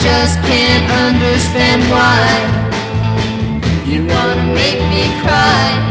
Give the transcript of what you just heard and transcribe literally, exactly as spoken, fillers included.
just can't understand why you wanna make me cry.